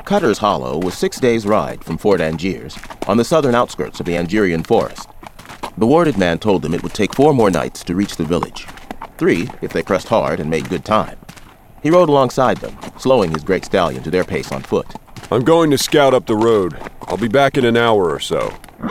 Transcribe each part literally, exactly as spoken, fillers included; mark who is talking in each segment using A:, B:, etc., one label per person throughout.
A: Cutter's Hollow was six days' ride from Fort Angiers, on the southern outskirts of the Angerian forest. The warded man told them it would take four more nights to reach the village. Three, if they pressed hard and made good time. He rode alongside them, slowing his great stallion to their pace on foot.
B: I'm going to scout up the road. I'll be back in an hour or so.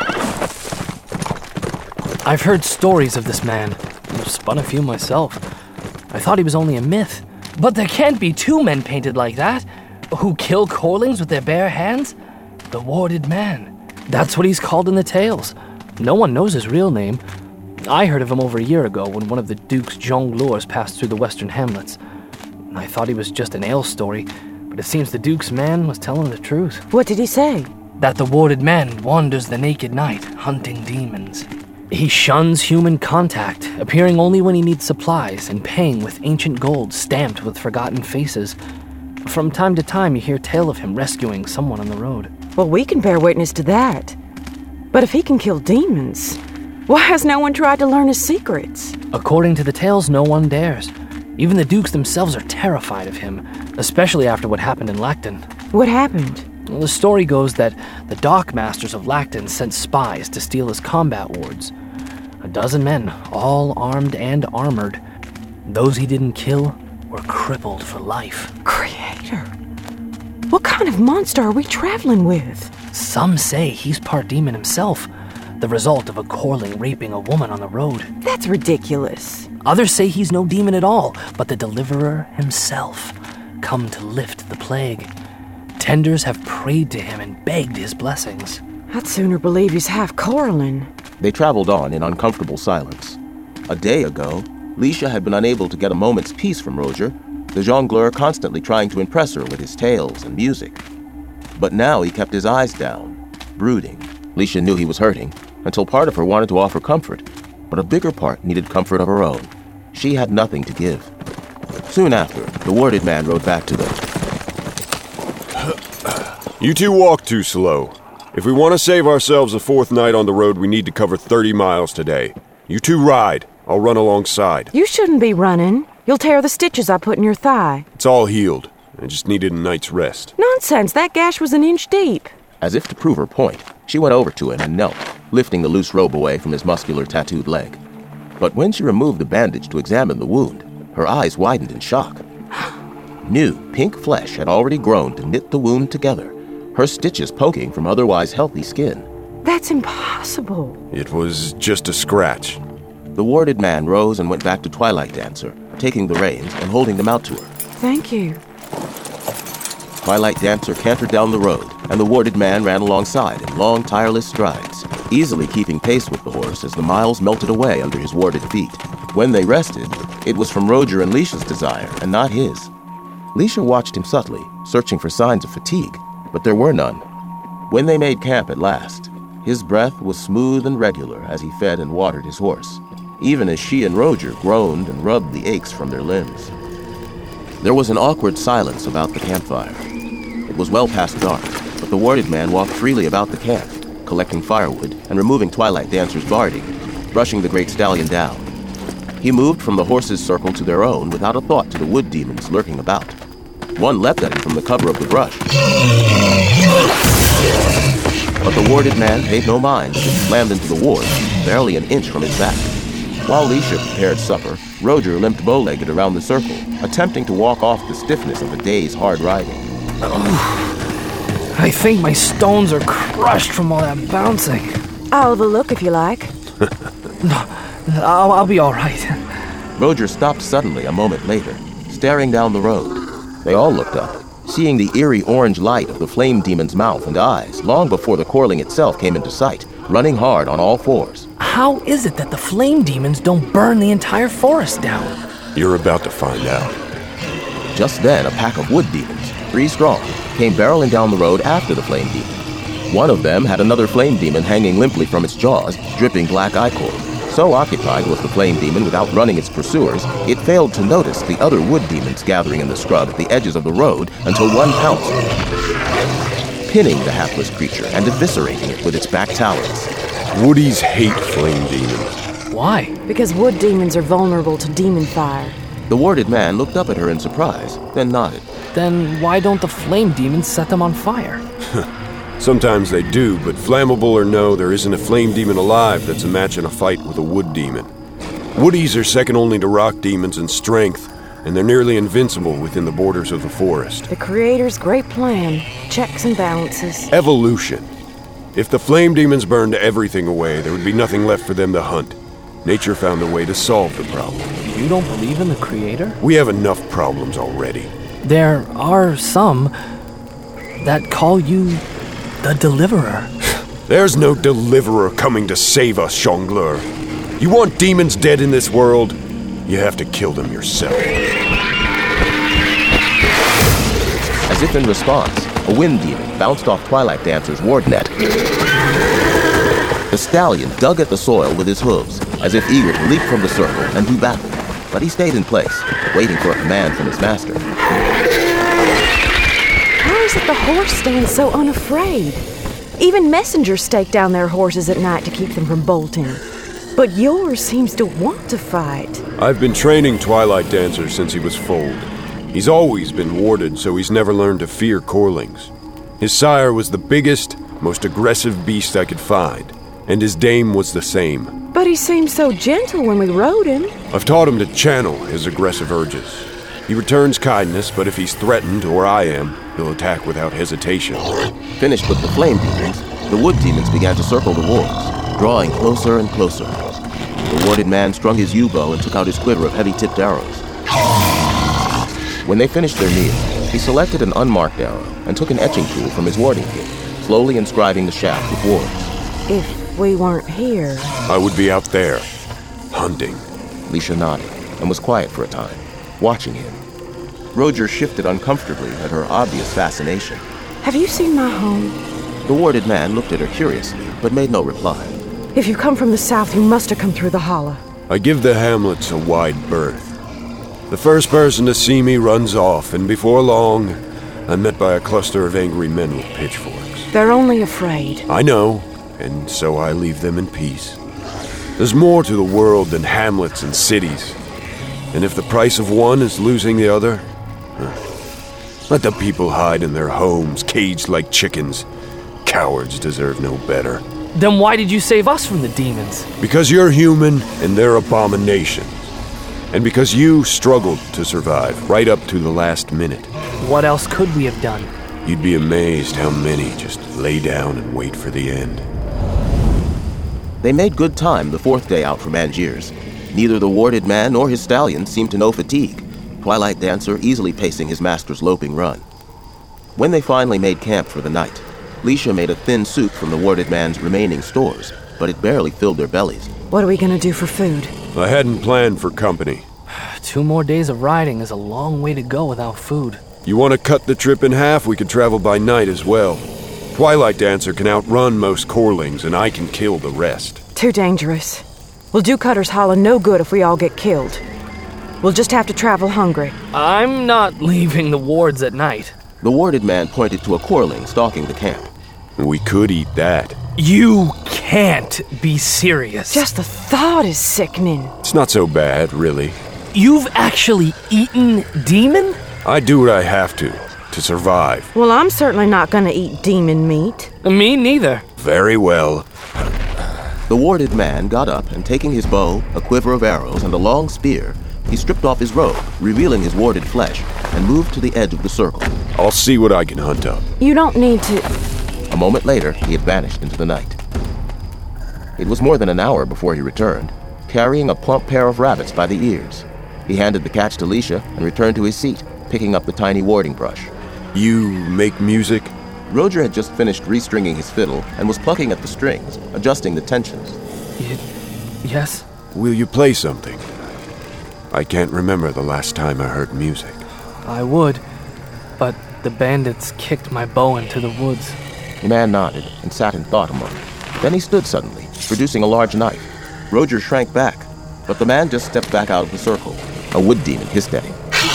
C: I've heard stories of this man. I've spun a few myself. I thought he was only a myth. But there can't be two men painted like that, who kill Corlings with their bare hands. The Warded Man. That's what he's called in the tales. No one knows his real name. I heard of him over a year ago when one of the Duke's jongleurs passed through the western hamlets. I thought he was just an ale story, but it seems the Duke's man was telling the truth.
D: What did he say?
C: That the Warded Man wanders the naked night, hunting demons. He shuns human contact, appearing only when he needs supplies and paying with ancient gold stamped with forgotten faces. From time to time, you hear tale of him rescuing someone on the road.
D: Well, we can bear witness to that. But if he can kill demons, why has no one tried to learn his secrets?
C: According to the tales, no one dares. Even the Dukes themselves are terrified of him, especially after what happened in Lacton.
D: What happened?
C: Well, the story goes that the Dockmasters of Lacton sent spies to steal his combat wards. A dozen men, all armed and armored. Those he didn't kill were crippled for life.
D: Creator, what kind of monster are we traveling with?
C: Some say he's part demon himself, the result of a Corling raping a woman on the road.
D: That's ridiculous.
C: Others say he's no demon at all, but the deliverer himself, come to lift the plague. Tenders have prayed to him and begged his blessings.
D: I'd sooner believe he's half Corlin.
A: They traveled on in uncomfortable silence. A day ago, Leisha had been unable to get a moment's peace from Roger, the jongleur constantly trying to impress her with his tales and music. But now he kept his eyes down, brooding. Leisha knew he was hurting, until part of her wanted to offer comfort, but a bigger part needed comfort of her own. She had nothing to give. Soon after, the warded man rode back to them.
B: You two walk too slow. If we want to save ourselves a fourth night on the road, we need to cover thirty miles today. You two ride. I'll run alongside.
D: You shouldn't be running. You'll tear the stitches I put in your thigh.
B: It's all healed. I just needed a night's rest.
D: Nonsense. That gash was an inch deep.
A: As if to prove her point, she went over to him and knelt, lifting the loose robe away from his muscular tattooed leg. But when she removed the bandage to examine the wound, her eyes widened in shock. New, pink flesh had already grown to knit the wound together, her stitches poking from otherwise healthy skin.
D: That's impossible.
B: It was just a scratch.
A: The warded man rose and went back to Twilight Dancer, taking the reins and holding them out to her.
D: Thank you.
A: Twilight Dancer cantered down the road, and the warded man ran alongside in long, tireless strides, easily keeping pace with the horse as the miles melted away under his warded feet. When they rested, it was from Roger and Leisha's desire, and not his. Leisha watched him subtly, searching for signs of fatigue, but there were none. When they made camp at last, his breath was smooth and regular as he fed and watered his horse, even as she and Roger groaned and rubbed the aches from their limbs. There was an awkward silence about the campfire. It was well past dark, but the warded man walked freely about the camp, collecting firewood and removing Twilight Dancer's guarding, brushing the great stallion down. He moved from the horse's circle to their own without a thought to the wood demons lurking about. One leapt at him from the cover of the brush. But the warded man paid no mind as it slammed into the ward, barely an inch from his back. While Leisha prepared supper, Roger limped bow-legged around the circle, attempting to walk off the stiffness of a day's hard riding.
C: Oh, I think my stones are crushed from all that bouncing.
D: I'll have a look if you like.
C: No, I'll, I'll be all right.
A: Roger stopped suddenly a moment later, staring down the road. They all looked up, seeing the eerie orange light of the flame demon's mouth and eyes long before the Corling itself came into sight, running hard on all fours.
C: How is it that the flame demons don't burn the entire forest down?
B: You're about to find out.
A: Just then, a pack of wood demons, three strong, came barreling down the road after the flame demon. One of them had another flame demon hanging limply from its jaws, dripping black ichor. So occupied was the flame demon with outrunning its pursuers, it failed to notice the other wood demons gathering in the scrub at the edges of the road until one pounced, pinning the hapless creature and eviscerating it with its back talons.
B: Woodies hate flame demons.
C: Why?
D: Because wood demons are vulnerable to demon fire.
A: The warded man looked up at her in surprise, then nodded.
C: Then why don't the flame demons set them on fire?
B: Sometimes they do, but flammable or no, there isn't a flame demon alive that's a match in a fight with a wood demon. Woodies are second only to rock demons in strength, and they're nearly invincible within the borders of the forest.
D: The Creator's great plan. Checks and balances.
B: Evolution. If the flame demons burned everything away, there would be nothing left for them to hunt. Nature found a way to solve the problem.
C: You don't believe in the Creator?
B: We have enough problems already.
C: There are some that call you the Deliverer.
B: There's no deliverer coming to save us, Jongleur. You want demons dead in this world? You have to kill them yourself.
A: As if in response, a wind demon bounced off Twilight Dancer's ward net. The stallion dug at the soil with his hooves, as if eager to leap from the circle and do battle. But he stayed in place, waiting for a command from his master.
D: How is it the horse stands so unafraid? Even messengers stake down their horses at night to keep them from bolting. But yours seems to want to fight.
B: I've been training Twilight Dancer since he was foaled. He's always been warded, so he's never learned to fear Corlings. His sire was the biggest, most aggressive beast I could find, and his dame was the same.
D: But he seemed so gentle when we rode him.
B: I've taught him to channel his aggressive urges. He returns kindness, but if he's threatened, or I am, he'll attack without hesitation.
A: Finished with the flame demons, the wood demons began to circle the wards, drawing closer and closer. The warded man strung his yew-bow and took out his quiver of heavy-tipped arrows. When they finished their meal, he selected an unmarked arrow and took an etching tool from his warding kit, slowly inscribing the shaft with words.
D: If we weren't here...
B: I would be out there, hunting.
A: Leisha nodded and was quiet for a time, watching him. Roger shifted uncomfortably at her obvious fascination.
D: Have you seen my home?
A: The warded man looked at her curiously, but made no reply.
D: If you come from the south, you must have come through the hollow.
B: I give the hamlets a wide berth. The first person to see me runs off, and before long, I'm met by a cluster of angry men with pitchforks.
D: They're only afraid.
B: I know, and so I leave them in peace. There's more to the world than hamlets and cities. And if the price of one is losing the other, let the people hide in their homes, caged like chickens. Cowards deserve no better.
C: Then why did you save us from the demons?
B: Because you're human and they're abominations. And because you struggled to survive right up to the last minute.
C: What else could we have done?
B: You'd be amazed how many just lay down and wait for the end.
A: They made good time the fourth day out from Angiers. Neither the warded man nor his stallion seemed to know fatigue, Twilight Dancer easily pacing his master's loping run. When they finally made camp for the night, Leisha made a thin soup from the warded man's remaining stores, but it barely filled their bellies.
D: What are we gonna do for food?
B: I hadn't planned for company.
C: Two more days of riding is a long way to go without food.
B: You want to cut the trip in half? We could travel by night as well. Twilight Dancer can outrun most Corlings, and I can kill the rest.
D: Too dangerous. We'll do Cutter's Hollow no good if we all get killed. We'll just have to travel hungry.
C: I'm not leaving the wards at night.
A: The warded man pointed to a Corling stalking the camp.
B: We could eat that.
C: You can't be serious.
D: Just the thought is sickening.
B: It's not so bad, really.
C: You've actually eaten demon?
B: I do what I have to, to survive.
D: Well, I'm certainly not gonna eat demon meat.
C: Me neither.
B: Very well.
A: The warded man got up and taking his bow, a quiver of arrows, and a long spear, he stripped off his robe, revealing his warded flesh, and moved to the edge of the circle.
B: I'll see what I can hunt up.
D: You don't need to...
A: A moment later, he had vanished into the night. It was more than an hour before he returned, carrying a plump pair of rabbits by the ears. He handed the catch to Leisha and returned to his seat, picking up the tiny warding brush.
B: You make music?
A: Roger had just finished restringing his fiddle and was plucking at the strings, adjusting the tensions.
C: Y- yes?
B: Will you play something? I can't remember the last time I heard music.
C: I would, but the bandits kicked my bow into the woods.
A: The man nodded and sat in thought a moment. Then he stood suddenly, producing a large knife. Roger shrank back, but the man just stepped back out of the circle. A wood demon hissed at him.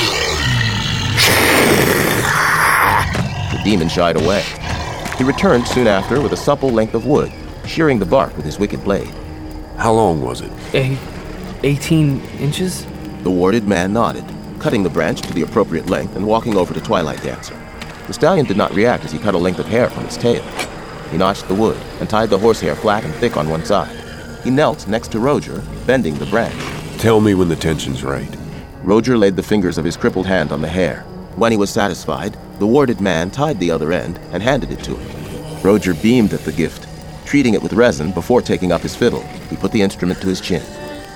A: The demon shied away. He returned soon after with a supple length of wood, shearing the bark with his wicked blade.
B: How long was it?
C: A eighteen inches?
A: The warded man nodded, cutting the branch to the appropriate length and walking over to Twilight Dancer. The stallion did not react as he cut a length of hair from its tail. He notched the wood and tied the horsehair flat and thick on one side. He knelt next to Roger, bending the branch.
B: Tell me when the tension's right.
A: Roger laid the fingers of his crippled hand on the hair. When he was satisfied, the warded man tied the other end and handed it to him. Roger beamed at the gift, treating it with resin before taking up his fiddle. He put the instrument to his chin.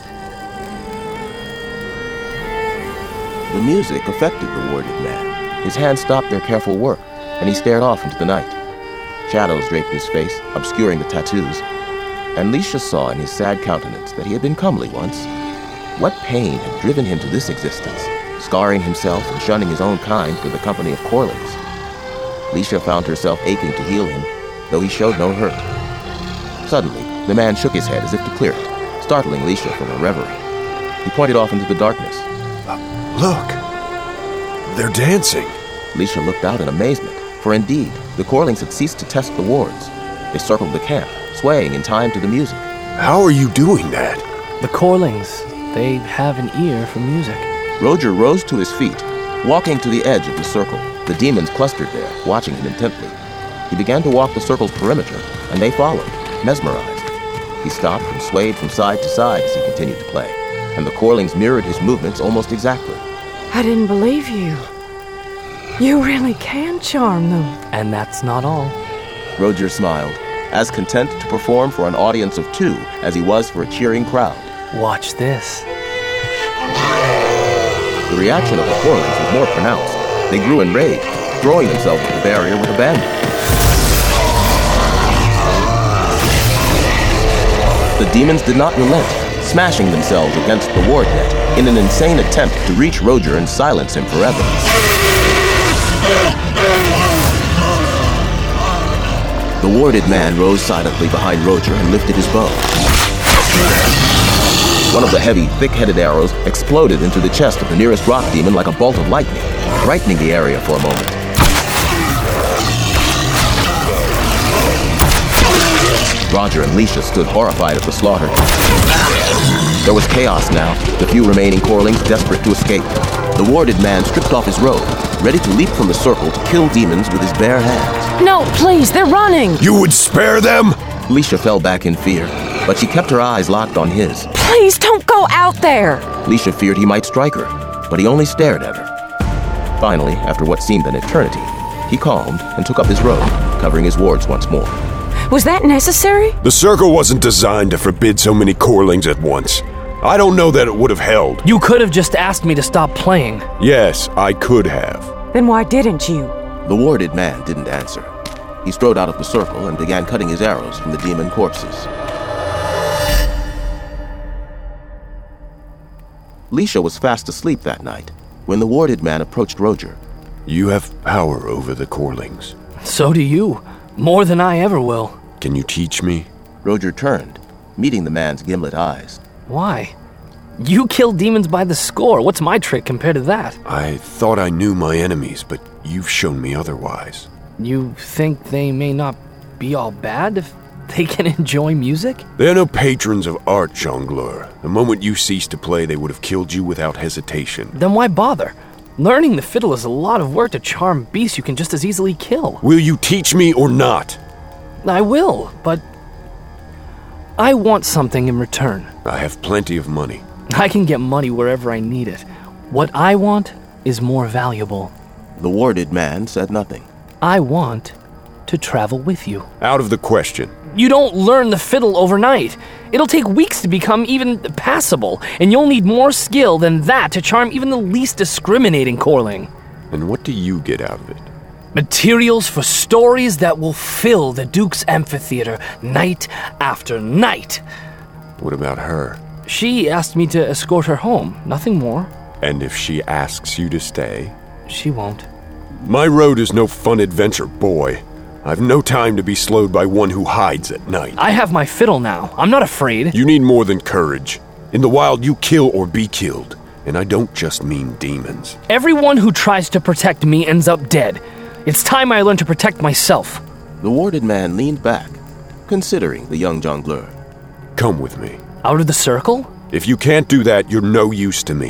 A: The music affected the warded man. His hands stopped their careful work, and he stared off into the night. Shadows draped his face, obscuring the tattoos, and Leisha saw in his sad countenance that he had been comely once. What pain had driven him to this existence, scarring himself and shunning his own kind for the company of Corlings? Leisha found herself aching to heal him, though he showed no hurt. Suddenly, the man shook his head as if to clear it, startling Leisha from her reverie. He pointed off into the darkness.
B: Look! They're dancing!
A: Leisha looked out in amazement, for indeed, the Corlings had ceased to test the wards. They circled the camp, swaying in time to the music.
B: How are you doing that?
C: The Corlings, they have an ear for music.
A: Roger rose to his feet, walking to the edge of the circle. The demons clustered there, watching him intently. He began to walk the circle's perimeter, and they followed, mesmerized. He stopped and swayed from side to side as he continued to play, and the Corlings mirrored his movements almost exactly.
D: I didn't believe you. You really can charm them.
C: And that's not all.
A: Roger smiled, as content to perform for an audience of two as he was for a cheering crowd.
C: Watch this.
A: The reaction of the Corlings was more pronounced. They grew enraged, throwing themselves at the barrier with abandon. The demons did not relent, smashing themselves against the ward net in an insane attempt to reach Roger and silence him forever. The warded man rose silently behind Roger and lifted his bow. One of the heavy, thick-headed arrows exploded into the chest of the nearest rock demon like a bolt of lightning, brightening the area for a moment. Roger and Leisha stood horrified at the slaughter. There was chaos now, the few remaining Corlings desperate to escape. The warded man stripped off his robe, ready to leap from the circle to kill demons with his bare hands.
D: No, please, they're running!
B: You would spare them?
A: Leisha fell back in fear, but she kept her eyes locked on his.
D: Please don't go out there!
A: Leisha feared he might strike her, but he only stared at her. Finally, after what seemed an eternity, he calmed and took up his robe, covering his wards once more.
D: Was that necessary?
B: The circle wasn't designed to forbid so many Corlings at once. I don't know that it would have held.
C: You could have just asked me to stop playing.
B: Yes, I could have.
D: Then why didn't you?
A: The warded man didn't answer. He strode out of the circle and began cutting his arrows from the demon corpses. Leisha was fast asleep that night when the warded man approached Roger.
B: You have power over the Corlings.
C: So do you. More than I ever will.
B: Can you teach me?
A: Roger turned, meeting the man's gimlet eyes.
C: Why? You kill demons by the score. What's my trick compared to that?
B: I thought I knew my enemies, but you've shown me otherwise.
C: You think they may not be all bad if they can enjoy music?
B: They're no patrons of art, Jongleur. The moment you ceased to play, they would have killed you without hesitation.
C: Then why bother? Learning the fiddle is a lot of work to charm beasts you can just as easily kill.
B: Will you teach me or not?
C: I will, but I want something in return.
B: I have plenty of money.
C: I can get money wherever I need it. What I want is more valuable.
A: The warded man said nothing.
C: I want to travel with you.
B: Out of the question.
C: You don't learn the fiddle overnight. It'll take weeks to become even passable, and you'll need more skill than that to charm even the least discriminating Corling.
B: And what do you get out of it?
C: Materials for stories that will fill the Duke's amphitheater night after night.
B: What about her?
C: She asked me to escort her home, nothing more.
B: And if she asks you to stay?
C: She won't.
B: My road is no fun adventure, boy. I've no time to be slowed by one who hides at night.
C: I have my fiddle now. I'm not afraid.
B: You need more than courage. In the wild, you kill or be killed. And I don't just mean demons.
C: Everyone who tries to protect me ends up dead. It's time I learn to protect myself.
A: The warded man leaned back, considering the young jongleur.
B: Come with me.
C: Out of the circle?
B: If you can't do that, you're no use to me.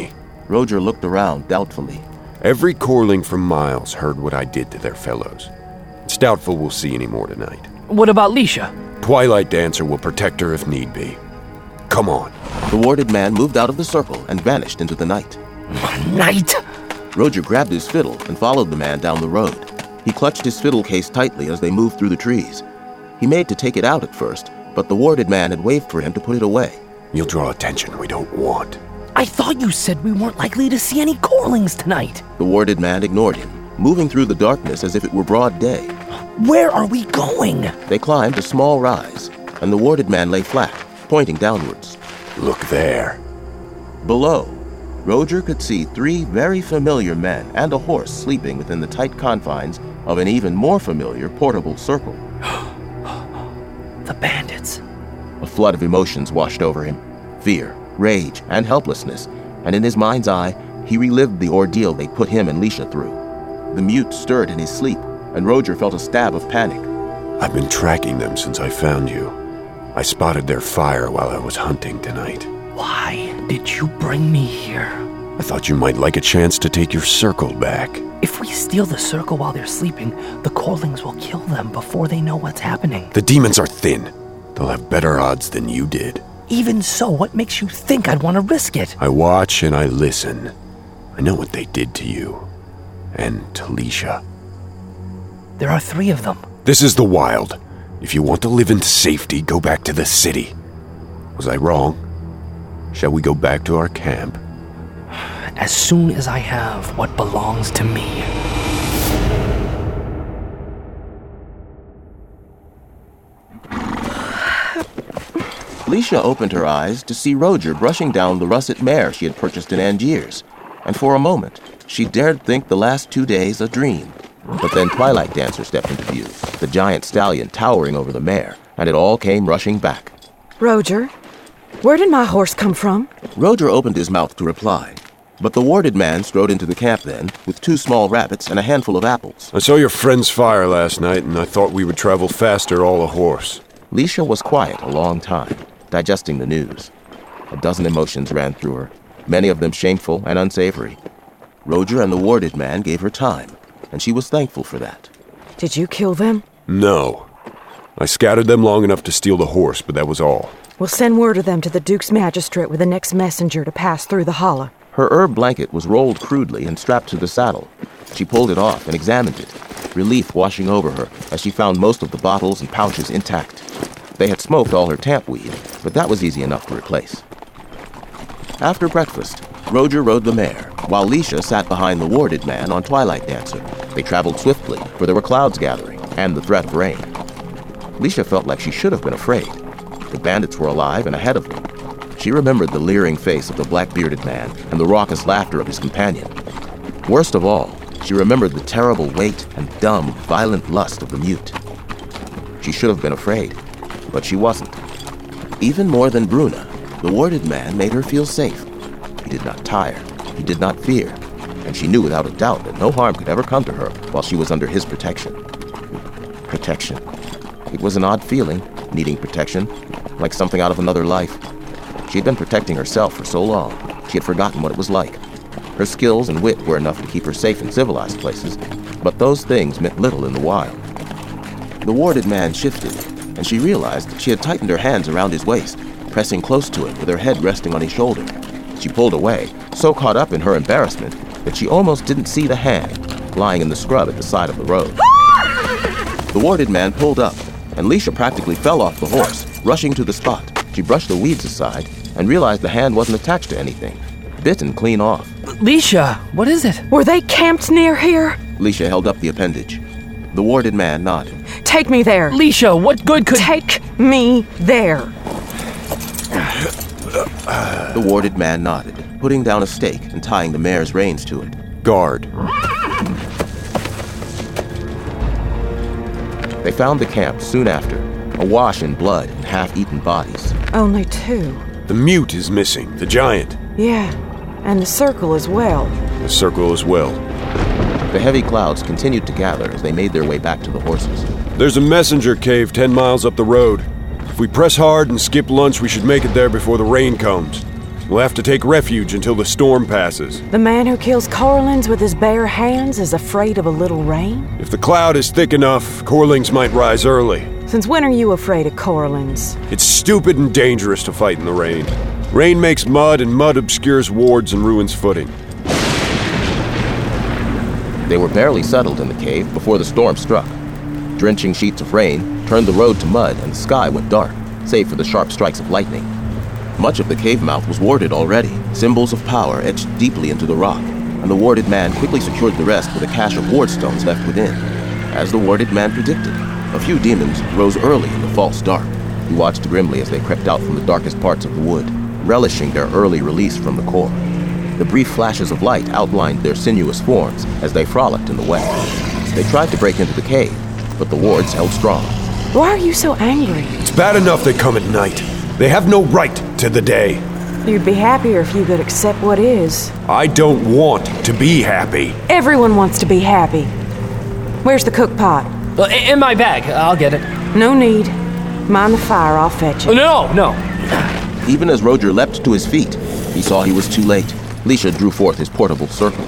A: Roger looked around doubtfully.
B: Every Corling from Miles heard what I did to their fellows. It's doubtful we'll see any more tonight.
C: What about Leisha?
B: Twilight Dancer will protect her if need be. Come on.
A: The warded man moved out of the circle and vanished into the night.
C: Night!
A: Roger grabbed his fiddle and followed the man down the road. He clutched his fiddle case tightly as they moved through the trees. He made to take it out at first, but the warded man had waved for him to put it away.
B: You'll draw attention we don't want.
C: I thought you said we weren't likely to see any Corlings tonight.
A: The warded man ignored him, moving through the darkness as if it were broad day.
C: Where are we going?
A: They climbed a small rise, and the warded man lay flat, pointing downwards.
B: Look there.
A: Below, Roger could see three very familiar men and a horse sleeping within the tight confines of an even more familiar portable circle.
C: The bandits.
A: A flood of emotions washed over him. Fear, rage, and helplessness, and in his mind's eye, he relived the ordeal they put him and Leisha through. The mute stirred in his sleep, and Roger felt a stab of panic.
B: I've been tracking them since I found you. I spotted their fire while I was hunting tonight.
C: Why did you bring me here?
B: I thought you might like a chance to take your circle back.
C: If we steal the circle while they're sleeping, the Corlings will kill them before they know what's happening.
B: The demons are thin. They'll have better odds than you did.
C: Even so, what makes you think I'd want to risk it?
B: I watch and I listen. I know what they did to you. And to Leisha.
C: There are three of them.
B: This is the wild. If you want to live in safety, go back to the city. Was I wrong? Shall we go back to our camp?
C: As soon as I have what belongs to me.
A: Leisha opened her eyes to see Roger brushing down the russet mare she had purchased in Angiers, and for a moment, she dared think the last two days a dream. But then Twilight Dancer stepped into view, the giant stallion towering over the mare, and it all came rushing back.
D: Roger, where did my horse come from?
A: Roger opened his mouth to reply, but the warded man strode into the camp then, with two small rabbits and a handful of apples.
B: I saw your friend's fire last night, and I thought we would travel faster all a horse.
A: Leisha was quiet a long time, digesting the news. A dozen emotions ran through her, many of them shameful and unsavory. Roger and the warded man gave her time, and she was thankful for that.
D: Did you kill them?
B: No. I scouted them long enough to steal the horse, but that was all.
D: We'll send word of them to the Duke's magistrate with the next messenger to pass through the hollow.
A: Her herb blanket was rolled crudely and strapped to the saddle. She pulled it off and examined it, relief washing over her as she found most of the bottles and pouches intact. They had smoked all her tamp weed, but that was easy enough to replace. After breakfast, Roger rode the mare, while Leisha sat behind the warded man on Twilight Dancer. They traveled swiftly, for there were clouds gathering, and the threat of rain. Leisha felt like she should have been afraid. The bandits were alive and ahead of them. She remembered the leering face of the black-bearded man and the raucous laughter of his companion. Worst of all, she remembered the terrible weight and dumb, violent lust of the mute. She should have been afraid, but she wasn't. Even more than Bruna, the warded man made her feel safe. He did not tire, he did not fear, and she knew without a doubt that no harm could ever come to her while she was under his protection. Protection. It was an odd feeling, needing protection, like something out of another life. She had been protecting herself for so long, she had forgotten what it was like. Her skills and wit were enough to keep her safe in civilized places, but those things meant little in the wild. The warded man shifted, and she realized that she had tightened her hands around his waist, pressing close to it with her head resting on his shoulder. She pulled away, so caught up in her embarrassment that she almost didn't see the hand lying in the scrub at the side of the road. The warded man pulled up, and Leisha practically fell off the horse, rushing to the spot. She brushed the weeds aside and realized the hand wasn't attached to anything, bitten clean off.
C: Leisha, what is it?
D: Were they camped near here?
A: Leisha held up the appendage. The warded man nodded.
D: Take me there.
C: Leisha, what good could...
D: Take me there.
A: The warded man nodded, putting down a stake and tying the mare's reins to it.
B: Guard.
A: They found the camp soon after, awash in blood and half-eaten bodies.
D: Only two.
B: The mute is missing, the giant.
D: Yeah, and the circle as well.
B: The circle as well.
A: The heavy clouds continued to gather as they made their way back to the horses.
B: There's a messenger cave ten miles up the road. If we press hard and skip lunch, we should make it there before the rain comes. We'll have to take refuge until the storm passes.
D: The man who kills Corlings with his bare hands is afraid of a little rain?
B: If the cloud is thick enough, Corlings might rise early.
D: Since when are you afraid of Corlings?
B: It's stupid and dangerous to fight in the rain. Rain makes mud, and mud obscures wards and ruins footing.
A: They were barely settled in the cave before the storm struck. Drenching sheets of rain turned the road to mud, and the sky went dark, save for the sharp strikes of lightning. Much of the cave mouth was warded already, symbols of power etched deeply into the rock, and the warded man quickly secured the rest with a cache of ward stones left within. As the warded man predicted, a few demons rose early in the false dark. He watched grimly as they crept out from the darkest parts of the wood, relishing their early release from the core. The brief flashes of light outlined their sinuous forms as they frolicked in the wet. They tried to break into the cave, but the wards held strong.
D: Why are you so angry?
B: It's bad enough they come at night. They have no right to the day.
D: You'd be happier if you could accept what is.
B: I don't want to be happy.
D: Everyone wants to be happy. Where's the cook pot?
C: Uh, in my bag. I'll get it.
D: No need. Mind the fire, I'll fetch it.
C: No, no.
A: Even as Roger leapt to his feet, he saw he was too late. Lisha drew forth his portable circle.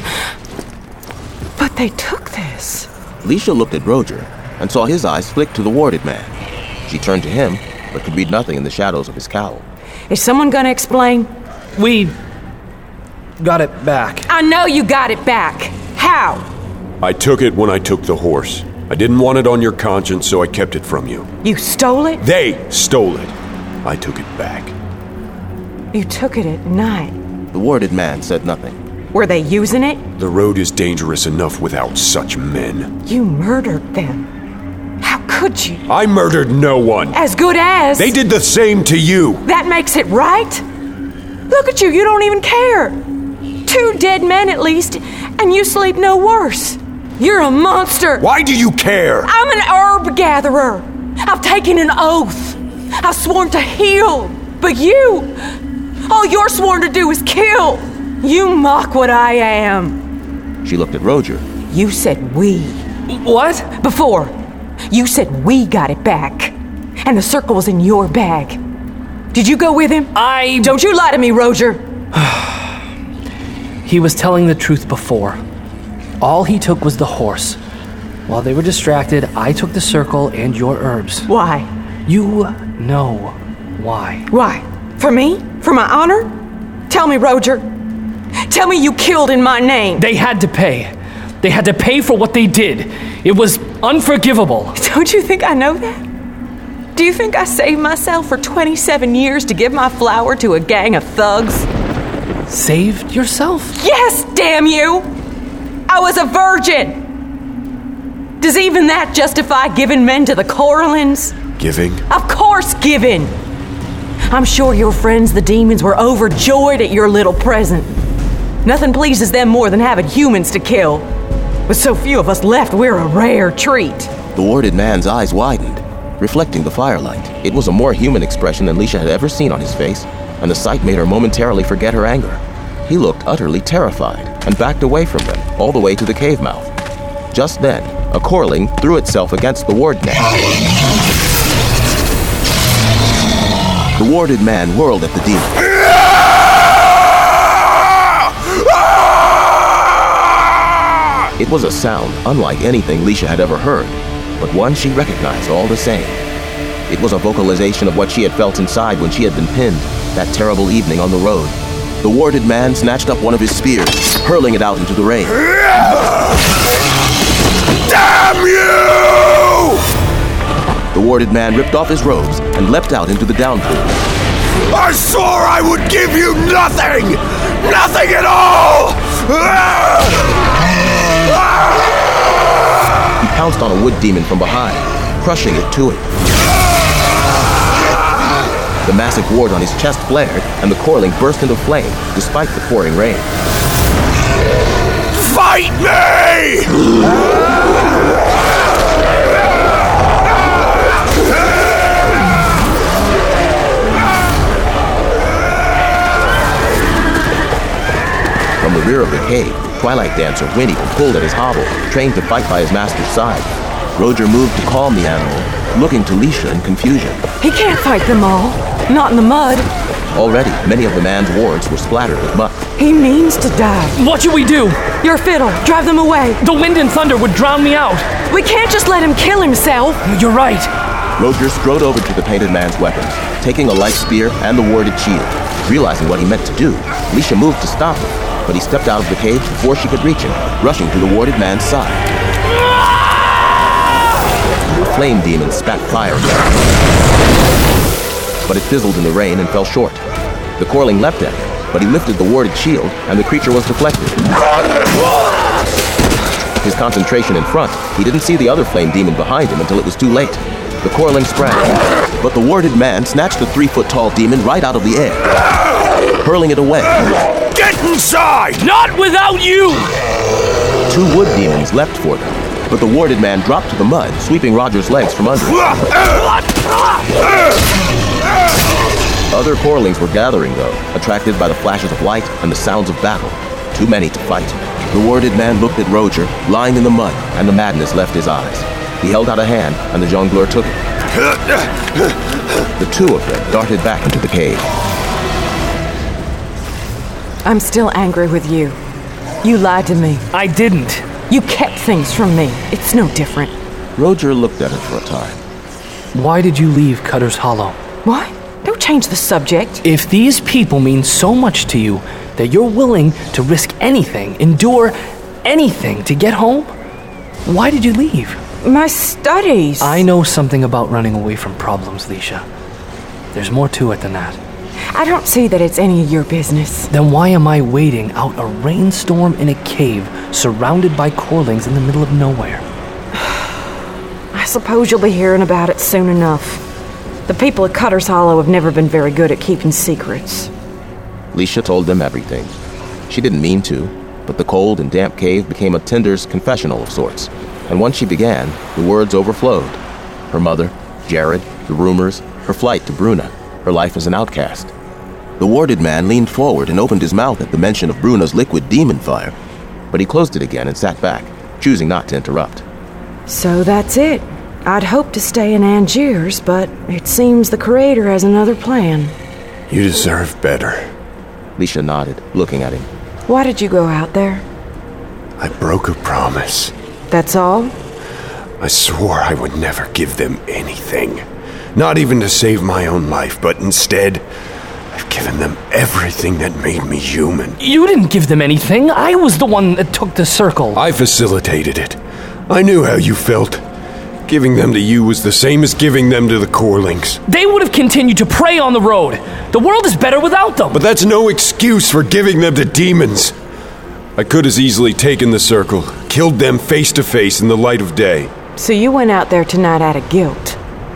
D: But they took this.
A: Lisha looked at Roger and saw his eyes flick to the warded man. She turned to him, but could read nothing in the shadows of his cowl.
D: Is someone gonna explain?
C: We got it back.
D: I know you got it back. How?
B: I took it when I took the horse. I didn't want it on your conscience, so I kept it from you.
D: You stole it?
B: They stole it. I took it back.
D: You took it at night.
A: The warded man said nothing.
D: Were they using it?
B: The road is dangerous enough without such men.
D: You murdered them. How could you?
B: I murdered no one.
D: As good as.
B: They did the same to you.
D: That makes it right? Look at you, you don't even care. Two dead men at least, and you sleep no worse. You're a monster.
B: Why do you care?
D: I'm an herb gatherer. I've taken an oath. I've sworn to heal. But you, all you're sworn to do is kill. You mock what I am.
A: She looked at Roger.
D: You said we.
C: What?
D: Before, you said we got it back. And the circle was in your bag. Did you go with him?
C: I...
D: Don't you lie to me, Roger.
C: He was telling the truth before. All he took was the horse. While they were distracted, I took the circle and your herbs.
D: Why?
C: You know why.
D: Why? For me? For my honor? Tell me, Roger. Tell me you killed in my name.
C: They had to pay. They had to pay for what they did. It was unforgivable.
D: Don't you think I know that? Do you think I saved myself for twenty-seven years to give my flower to a gang of thugs?
C: Saved yourself?
D: Yes, damn you! I was a virgin! Does even that justify giving men to the Corlings?
B: Giving?
D: Of course giving! I'm sure your friends, the demons, were overjoyed at your little present. Nothing pleases them more than having humans to kill. With so few of us left, we're a rare treat.
A: The warded man's eyes widened, reflecting the firelight. It was a more human expression than Lisha had ever seen on his face, and the sight made her momentarily forget her anger. He looked utterly terrified and backed away from them, all the way to the cave mouth. Just then, a Corling threw itself against the ward net. The warded man whirled at the demon. It was a sound unlike anything Lisha had ever heard, but one she recognized all the same. It was a vocalization of what she had felt inside when she had been pinned that terrible evening on the road. The warded man snatched up one of his spears, hurling it out into the rain.
B: Damn you!
A: The warded man ripped off his robes and leapt out into the downpour.
B: I swore I would give you nothing! Nothing at all!
A: He pounced on a wood demon from behind, crushing it to him. The massive ward on his chest flared, and the Corling burst into flame, despite the pouring rain.
B: Fight me!
A: From the rear of the cave, Twilight Dancer whinnied and pulled at his hobble, trained to fight by his master's side. Roger moved to calm the animal, looking to Lisha in confusion.
D: He can't fight them all. Not in the mud.
A: Already, many of the man's wards were splattered with muck.
D: He means to die.
C: What should we do?
D: Your fiddle, drive them away.
C: The wind and thunder would drown me out.
D: We can't just let him kill himself.
C: You're right.
A: Roger strode over to the painted man's weapons, taking a light spear and the warded shield. Realizing what he meant to do, Leisha moved to stop him, but he stepped out of the cave before she could reach him, rushing to the warded man's side. The flame demon spat fire at him, but it fizzled in the rain and fell short. The Corling leapt at him, but he lifted the warded shield, and the creature was deflected. His concentration in front, he didn't see the other flame demon behind him until it was too late. The Corling sprang, but the warded man snatched the three-foot-tall demon right out of the air, hurling it away.
B: Get inside!
C: Not without you!
A: Two wood demons leapt for them, but the warded man dropped to the mud, sweeping Roger's legs from under him. Other Corlings were gathering, though, attracted by the flashes of light and the sounds of battle. Too many to fight. The warded man looked at Roger, lying in the mud, and the madness left his eyes. He held out a hand, and the jongleur took it. The two of them darted back into the cave.
D: I'm still angry with you. You lied to me.
C: I didn't.
D: You kept things from me. It's no different.
A: Roger looked at her for a time.
C: Why did you leave Cutter's Hollow?
D: What? Don't change the subject.
C: If these people mean so much to you that you're willing to risk anything, endure anything to get home, why did you leave?
D: My studies.
C: I know something about running away from problems, Leisha. There's more to it than that.
D: I don't see that it's any of your business.
C: Then why am I waiting out a rainstorm in a cave surrounded by Corlings in the middle of nowhere?
D: I suppose you'll be hearing about it soon enough. The people at Cutter's Hollow have never been very good at keeping secrets.
A: Leisha told them everything. She didn't mean to, but the cold and damp cave became a Tinder's confessional of sorts. And once she began, the words overflowed. Her mother, Jared, the rumors, her flight to Bruna, her life as an outcast. The warded man leaned forward and opened his mouth at the mention of Bruna's liquid demon fire, but he closed it again and sat back, choosing not to interrupt.
D: So that's it. I'd hoped to stay in Angiers, but it seems the Creator has another plan.
B: You deserve better.
A: Leisha nodded, looking at him.
D: Why did you go out there?
B: I broke a promise.
D: That's all?
B: I swore I would never give them anything. Not even to save my own life, but instead, I've given them everything that made me human.
C: You didn't give them anything. I was the one that took the circle.
B: I facilitated it. I knew how you felt. Giving them to you was the same as giving them to the Corlings.
C: They would have continued to prey on the road. The world is better without them.
B: But that's no excuse for giving them to demons. I could as easily taken the circle, killed them face to face in the light of day.
D: So you went out there tonight out of guilt.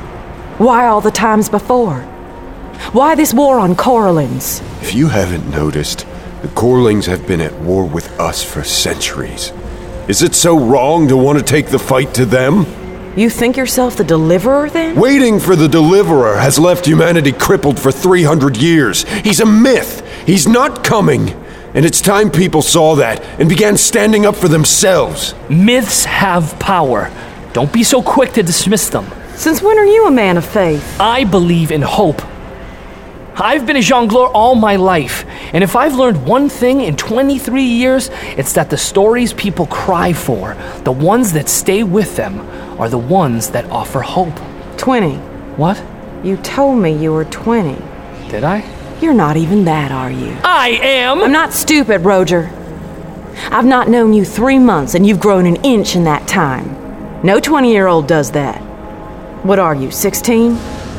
D: Why all the times before? Why this war on Corlings?
B: If you haven't noticed, the Corlings have been at war with us for centuries. Is it so wrong to want to take the fight to them?
D: You think yourself the deliverer, then?
B: Waiting for the deliverer has left humanity crippled for three hundred years. He's a myth. He's not coming. And it's time people saw that and began standing up for themselves.
C: Myths have power. Don't be so quick to dismiss them.
D: Since when are you a man of faith?
C: I believe in hope. I've been a jongleur all my life, and if I've learned one thing in twenty-three years, it's that the stories people cry for, the ones that stay with them, are the ones that offer hope.
D: Twenty.
C: What?
D: You told me you were twenty.
C: Did I?
D: You're not even that, are you?
C: I am!
D: I'm not stupid, Roger. I've not known you three months, and you've grown an inch in that time. No twenty-year-old does that. What are you, sixteen?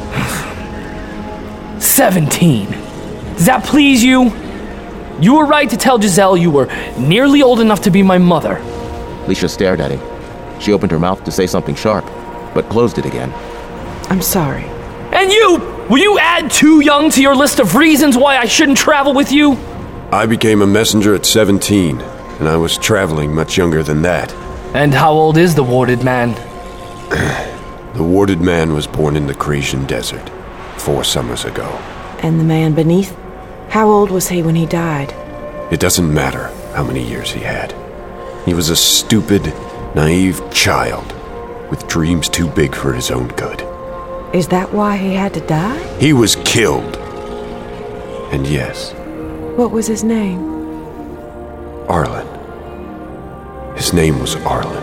C: Seventeen. Does that please you? You were right to tell Giselle you were nearly old enough to be my mother.
A: Leisha stared at him. She opened her mouth to say something sharp, but closed it again.
D: I'm sorry.
C: And you! Will you add too young to your list of reasons why I shouldn't travel with you?
B: I became a messenger at seventeen, and I was traveling much younger than that.
C: And how old is the warded man?
B: The warded man was born in the Cretian desert, four summers ago.
D: And the man beneath? How old was he when he died?
B: It doesn't matter how many years he had. He was a stupid, naive child with dreams too big for his own good.
D: Is that why he had to die?
B: He was killed. And yes,
D: What was his name?
B: Arlen. His name was Arlen.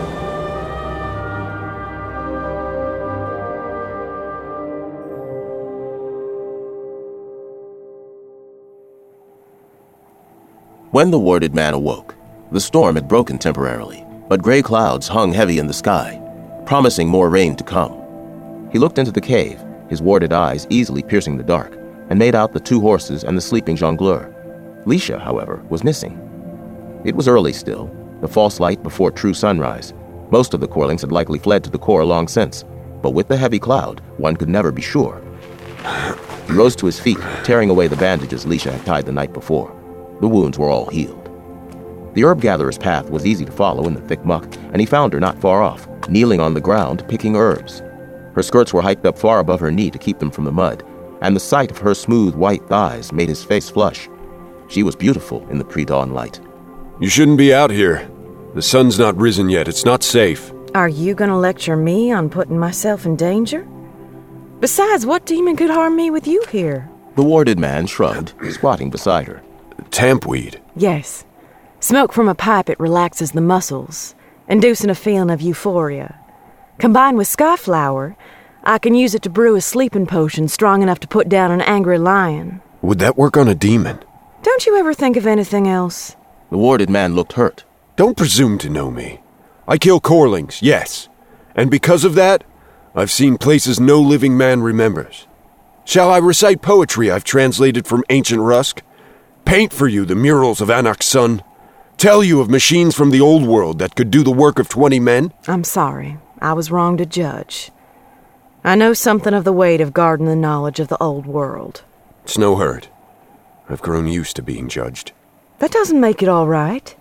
A: When the warded man awoke, the storm had broken temporarily, but gray clouds hung heavy in the sky, promising more rain to come. He looked into the cave, his warded eyes easily piercing the dark, and made out the two horses and the sleeping jongleur. Leisha, however, was missing. It was early still, the false light before true sunrise. Most of the Corlings had likely fled to the core long since, but with the heavy cloud, one could never be sure. He rose to his feet, tearing away the bandages Leisha had tied the night before. The wounds were all healed. The herb gatherer's path was easy to follow in the thick muck, and he found her not far off, kneeling on the ground, picking herbs. Her skirts were hiked up far above her knee to keep them from the mud, and the sight of her smooth white thighs made his face flush. She was beautiful in the pre-dawn light.
B: You shouldn't be out here. The sun's not risen yet. It's not safe.
D: Are you gonna lecture me on putting myself in danger? Besides, what demon could harm me with you here?
A: The warded man shrugged, squatting beside her.
B: Tampweed.
D: Yes. Smoke from a pipe, it relaxes the muscles, inducing a feeling of euphoria. Combined with skyflower, I can use it to brew a sleeping potion strong enough to put down an angry lion.
B: Would that work on a demon?
D: Don't you ever think of anything else?
A: The warded man looked hurt.
B: Don't presume to know me. I kill Corlings, yes. And because of that, I've seen places no living man remembers. Shall I recite poetry I've translated from ancient Rusk? Paint for you the murals of Anak's son? Tell you of machines from the old world that could do the work of twenty men?
D: I'm sorry. I was wrong to judge. I know something of the weight of guarding the knowledge of the old world.
B: It's no hurt. I've grown used to being judged.
D: That doesn't make it all right.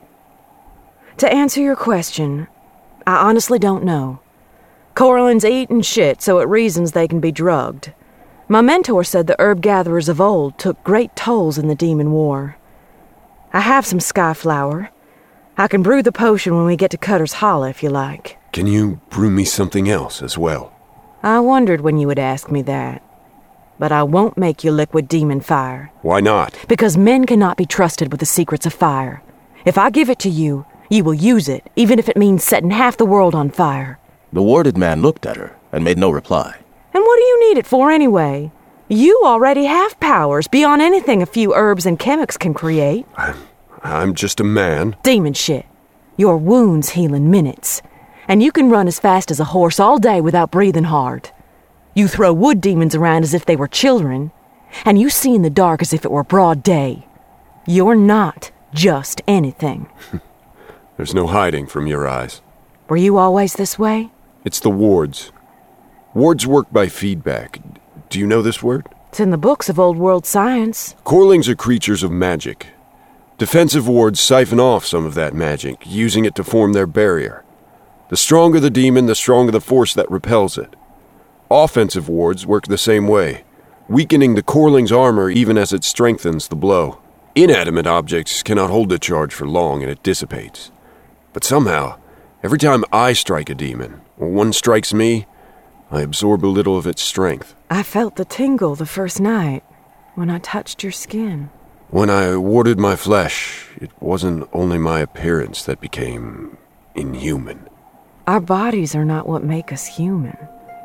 D: To answer your question, I honestly don't know. Corlins eat and shit, so it reasons they can be drugged. My mentor said the herb gatherers of old took great tolls in the demon war. I have some skyflower. I can brew the potion when we get to Cutter's Hollow, if you like.
B: Can you brew me something else as well?
D: I wondered when you would ask me that. But I won't make you liquid demon fire.
B: Why not?
D: Because men cannot be trusted with the secrets of fire. If I give it to you, you will use it, even if it means setting half the world on fire.
A: The warded man looked at her and made no reply.
D: And what do you need it for anyway? You already have powers beyond anything a few herbs and chemics can create.
B: I'm, I'm just a man.
D: Demon shit. Your wounds heal in minutes. And you can run as fast as a horse all day without breathing hard. You throw wood demons around as if they were children, and you see in the dark as if it were broad day. You're not just anything.
B: There's no hiding from your eyes.
D: Were you always this way?
B: It's the wards. Wards work by feedback. Do you know this word?
D: It's in the books of old world science.
B: Corlings are creatures of magic. Defensive wards siphon off some of that magic, using it to form their barrier. The stronger the demon, the stronger the force that repels it. Offensive wards work the same way, weakening the Corling's armor even as it strengthens the blow. Inanimate objects cannot hold a charge for long and it dissipates. But somehow, every time I strike a demon, or one strikes me, I absorb a little of its strength.
D: I felt the tingle the first night when I touched your skin.
B: When I warded my flesh, it wasn't only my appearance that became inhuman.
D: Our bodies are not what make us human.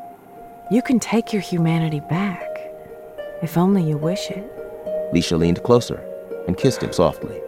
D: You can take your humanity back, if only you wish it.
A: Leisha leaned closer and kissed him softly.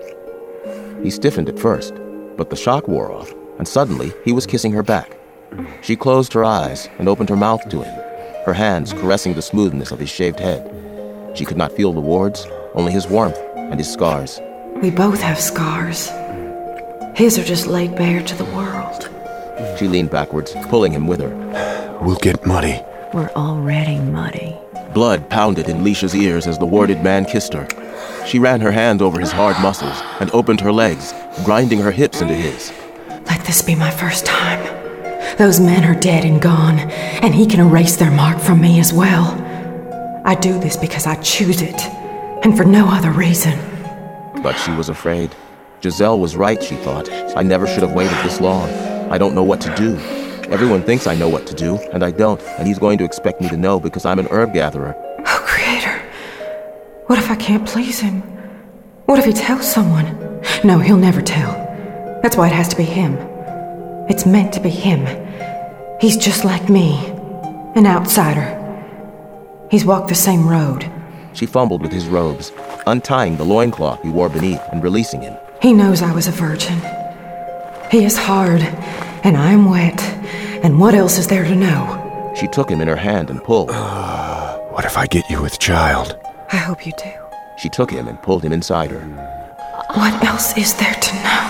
A: He stiffened at first, but the shock wore off, and suddenly he was kissing her back. She closed her eyes and opened her mouth to him, her hands caressing the smoothness of his shaved head. She could not feel the wards, only his warmth and his scars.
D: We both have scars. His are just laid bare to the world.
A: She leaned backwards, pulling him with her.
B: We'll get muddy.
D: We're already muddy.
A: Blood pounded in Leisha's ears as the warded man kissed her. She ran her hand over his hard muscles and opened her legs, grinding her hips into his.
D: Let this be my first time. Those men are dead and gone, and he can erase their mark from me as well. I do this because I choose it, and for no other reason.
A: But she was afraid. Giselle was right, she thought. I never should have waited this long. I don't know what to do. Everyone thinks I know what to do, and I don't, and he's going to expect me to know because I'm an herb gatherer.
D: Oh, Creator, What if I can't please him? What if he tells someone? No, he'll never tell. That's why it has to be him. It's meant to be him. He's just like me. An outsider. He's walked the same road.
A: She fumbled with his robes, untying the loincloth he wore beneath and releasing him.
D: He knows I was a virgin. He is hard, and I'm wet. And what else is there to know?
A: She took him in her hand and pulled.
B: Uh, what if I get you with child?
D: I hope you do.
A: She took him and pulled him inside her.
D: What else is there to know?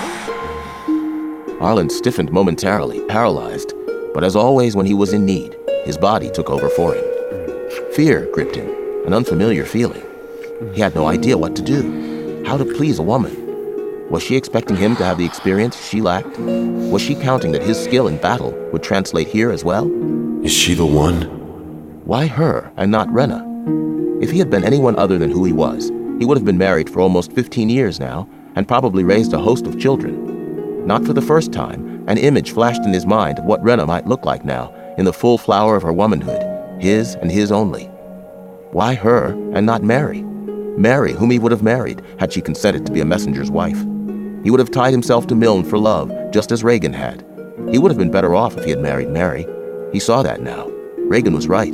A: Arlen stiffened momentarily, paralyzed. But as always when he was in need, his body took over for him. Fear gripped him, an unfamiliar feeling. He had no idea what to do, how to please a woman. Was she expecting him to have the experience she lacked? Was she counting that his skill in battle would translate here as well?
B: Is she the one?
A: Why her and not Rena? If he had been anyone other than who he was, he would have been married for almost fifteen years now and probably raised a host of children. Not for the first time, an image flashed in his mind of what Rena might look like now, in the full flower of her womanhood, his and his only. Why her and not Mary? Mary, whom he would have married had she consented to be a messenger's wife. He would have tied himself to Milne for love, just as Regan had. He would have been better off if he had married Mary. He saw that now. Regan was right.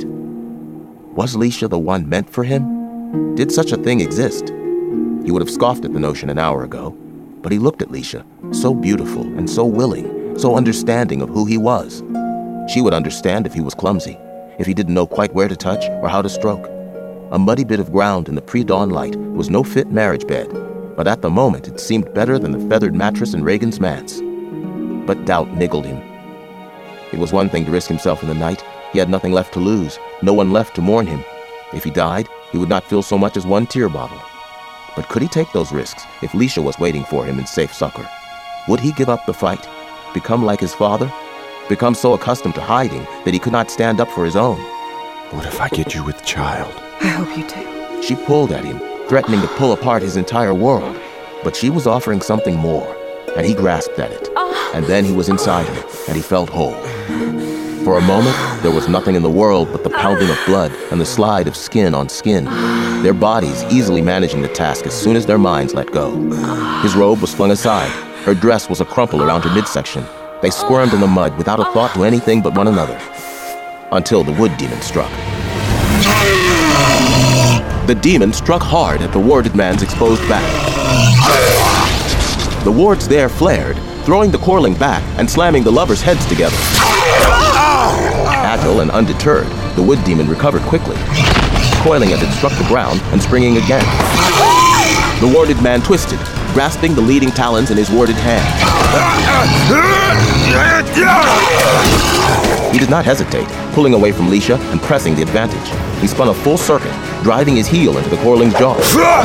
A: Was Leisha the one meant for him? Did such a thing exist? He would have scoffed at the notion an hour ago, but he looked at Leisha, so beautiful and so willing, so understanding of who he was. She would understand if he was clumsy, if he didn't know quite where to touch or how to stroke. A muddy bit of ground in the pre-dawn light was no fit marriage bed, but at the moment it seemed better than the feathered mattress in Regan's manse. But doubt niggled him. It was one thing to risk himself in the night. He had nothing left to lose, no one left to mourn him. If he died, he would not fill so much as one tear bottle. But could he take those risks if Leisha was waiting for him in safe succor? Would he give up the fight, become like his father, become so accustomed to hiding that he could not stand up for his own?
B: What if I get you with child?
D: I hope you do.
A: She pulled at him, threatening to pull apart his entire world. But she was offering something more, and he grasped at it. And then he was inside her, and he felt whole. For a moment, there was nothing in the world but the pounding of blood and the slide of skin on skin, their bodies easily managing the task as soon as their minds let go. His robe was flung aside. Her dress was a crumple around her midsection. They squirmed in the mud without a thought to anything but one another. Until the wood demon struck. The demon struck hard at the warded man's exposed back. The wards there flared, throwing the Corling back and slamming the lovers' heads together. Agile and undeterred, the wood demon recovered quickly, coiling as it struck the ground and springing again. The warded man twisted, grasping the leading talons in his warded hand. He did not hesitate, pulling away from Leisha and pressing the advantage. He spun a full circuit, driving his heel into the Corling's jaw.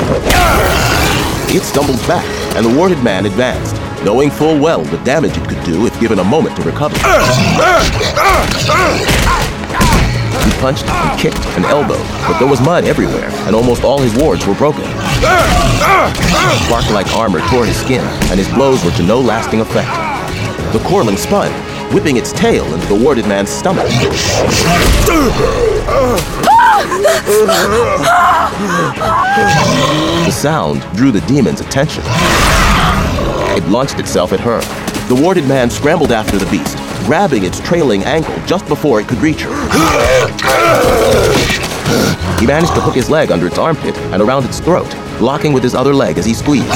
A: It stumbled back, and the warded man advanced, knowing full well the damage it could do if given a moment to recover. He punched and kicked and elbowed, but there was mud everywhere, and almost all his wards were broken. Bark-like armor tore his skin, and his blows were to no lasting effect. The Corling spun, whipping its tail into the warded man's stomach. The sound drew the demon's attention. It launched itself at her. The warded man scrambled after the beast, grabbing its trailing ankle just before it could reach her. He managed to hook his leg under its armpit and around its throat, locking with his other leg as he squeezed.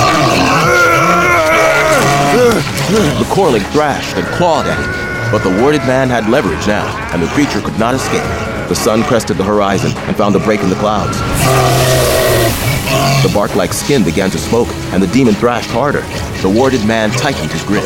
A: The Corling thrashed and clawed at him, but the warded man had leverage now, and the creature could not escape. The sun crested the horizon and found a break in the clouds. The bark-like skin began to smoke, and the demon thrashed harder. The warded man tightened his grip.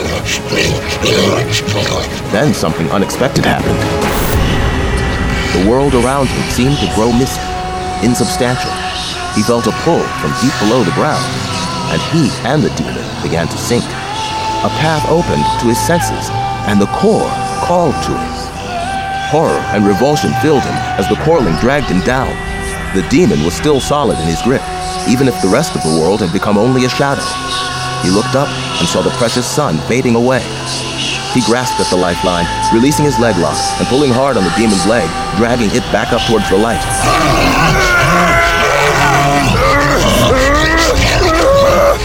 A: Then something unexpected happened. The world around him seemed to grow misty, insubstantial. He felt a pull from deep below the ground, and he and the demon began to sink. A path opened to his senses, and the core called to him. Horror and revulsion filled him as the Corling dragged him down. The demon was still solid in his grip, even if the rest of the world had become only a shadow. He looked up and saw the precious sun fading away. He grasped at the lifeline, releasing his leg lock and pulling hard on the demon's leg, dragging it back up towards the light.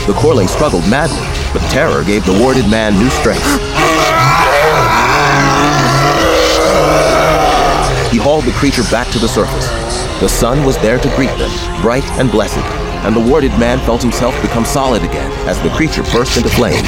A: The Corling struggled madly, but terror gave the warded man new strength. He hauled the creature back to the surface. The sun was there to greet them, bright and blessed, and the warded man felt himself become solid again as the creature burst into flames.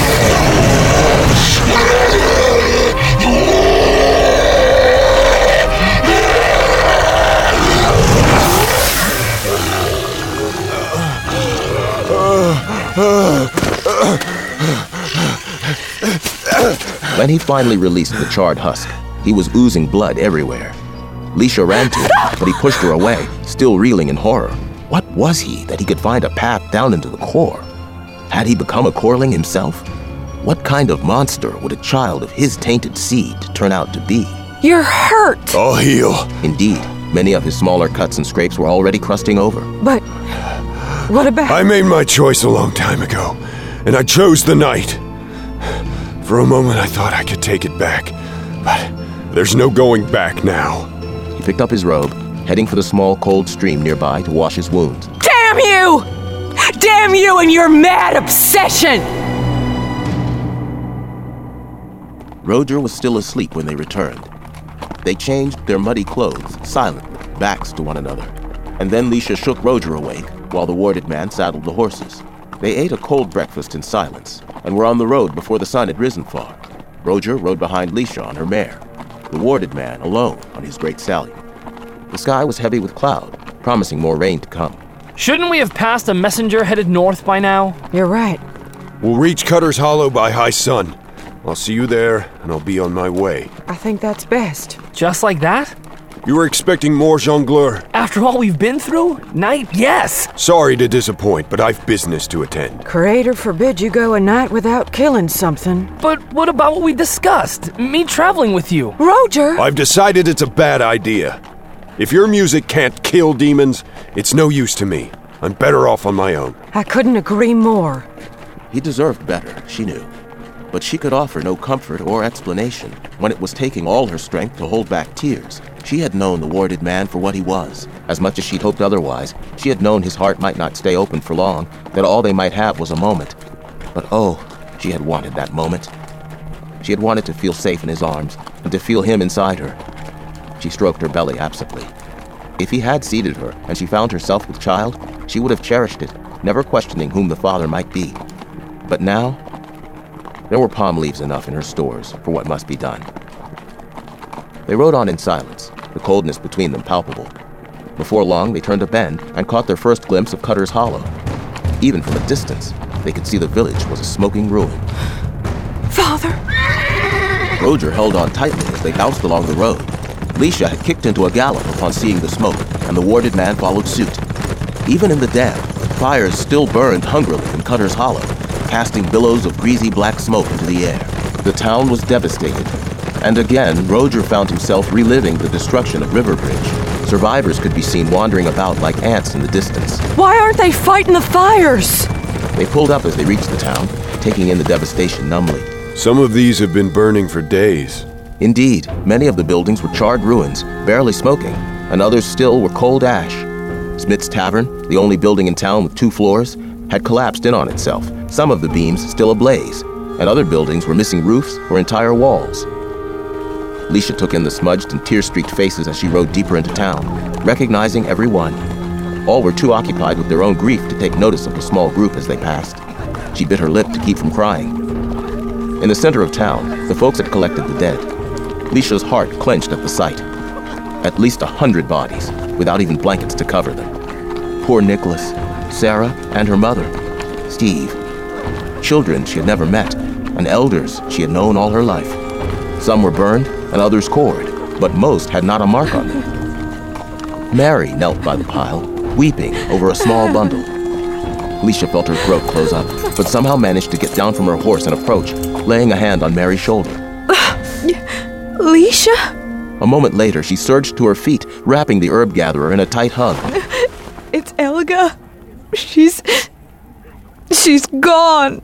A: When he finally released the charred husk, he was oozing blood everywhere. Lisha ran to him, but he pushed her away, still reeling in horror. What was he that he could find a path down into the core? Had he become a Corling himself? What kind of monster would a child of his tainted seed turn out to be?
D: You're hurt!
B: I'll heal.
A: Indeed, many of his smaller cuts and scrapes were already crusting over.
D: But what about...
B: I made my choice a long time ago, and I chose the night. For a moment I thought I could take it back, but there's no going back now.
A: He picked up his robe, heading for the small cold stream nearby to wash his wounds.
D: Damn you! Damn you and your mad obsession!
A: Roger was still asleep when they returned. They changed their muddy clothes, silently, backs to one another. And then Lisha shook Roger awake, while the warded man saddled the horses. They ate a cold breakfast in silence, and were on the road before the sun had risen far. Roger rode behind Lisha on her mare, the warded man alone on his great stallion. The sky was heavy with cloud, promising more rain to come.
C: Shouldn't we have passed a messenger headed north by now?
D: You're right.
B: We'll reach Cutter's Hollow by high sun. I'll see you there, and I'll be on my way.
D: I think that's best.
C: Just like that?
B: You were expecting more, Jongleur?
C: After all we've been through? Night, yes!
B: Sorry to disappoint, but I've business to attend.
D: Creator forbid you go a night without killing something.
C: But what about what we discussed? Me traveling with you?
D: Roger!
B: I've decided it's a bad idea. If your music can't kill demons, it's no use to me. I'm better off on my own.
D: I couldn't agree more.
A: He deserved better, she knew. But she could offer no comfort or explanation when it was taking all her strength to hold back tears. She had known the warded man for what he was. As much as she'd hoped otherwise, she had known his heart might not stay open for long, that all they might have was a moment. But oh, she had wanted that moment. She had wanted to feel safe in his arms, and to feel him inside her. She stroked her belly absently. If he had seated her, and she found herself with child, she would have cherished it, never questioning whom the father might be. But now, there were palm leaves enough in her stores for what must be done. They rode on in silence, the coldness between them palpable. Before long, they turned a bend and caught their first glimpse of Cutter's Hollow. Even from a distance, they could see the village was a smoking ruin.
D: Father!
A: Roger held on tightly as they bounced along the road. Lisha had kicked into a gallop upon seeing the smoke, and the warded man followed suit. Even in the damp, fires still burned hungrily in Cutter's Hollow, casting billows of greasy black smoke into the air. The town was devastated, and again Roger found himself reliving the destruction of Riverbridge. Survivors could be seen wandering about like ants in the distance.
D: Why aren't they fighting the fires?
A: They pulled up as they reached the town, taking in the devastation numbly.
B: Some of these have been burning for days.
A: Indeed, many of the buildings were charred ruins, barely smoking, and others still were cold ash. Smith's Tavern, the only building in town with two floors, had collapsed in on itself, some of the beams still ablaze, and other buildings were missing roofs or entire walls. Lisha took in the smudged and tear-streaked faces as she rode deeper into town, recognizing every one. All were too occupied with their own grief to take notice of the small group as they passed. She bit her lip to keep from crying. In the center of town, the folks had collected the dead. Lisha's heart clenched at the sight. At least a hundred bodies, without even blankets to cover them. Poor Nicholas, Sarah, and her mother, Steve. Children she had never met, and elders she had known all her life. Some were burned, and others cored, but most had not a mark on them. Mary knelt by the pile, weeping over a small bundle. Lisha felt her throat close up, but somehow managed to get down from her horse and approach, laying a hand on Mary's shoulder.
D: Lisha?
A: A moment later, she surged to her feet, wrapping the herb gatherer in a tight hug.
E: It's Elga. She's... She's gone.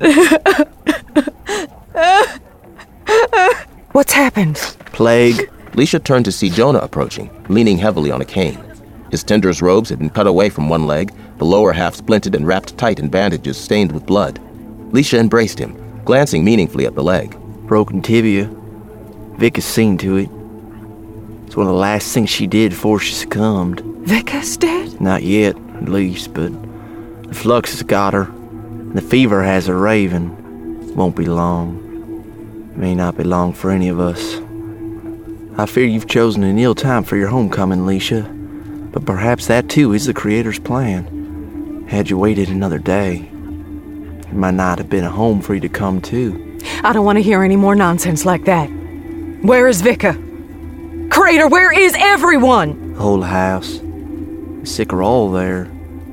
D: What's happened?
A: Plague. Lisha turned to see Jonah approaching, leaning heavily on a cane. His tender's robes had been cut away from one leg, the lower half splinted and wrapped tight in bandages stained with blood. Leisha embraced him, glancing meaningfully at the leg.
F: Broken tibia. Vic has seen to it. It's one of the last things she did before she succumbed.
E: Vicka's dead?
F: Not yet, at least, but the flux has got her, and the fever has her raving. Won't be long. May not be long for any of us. I fear you've chosen an ill time for your homecoming, Leisha, but perhaps that too is the Creator's plan. Had you waited another day, there might not have been a home for you to come to.
D: I don't want to hear any more nonsense like that. Where is Vicka? Creator, where is everyone?
F: The whole house. The sick are all there.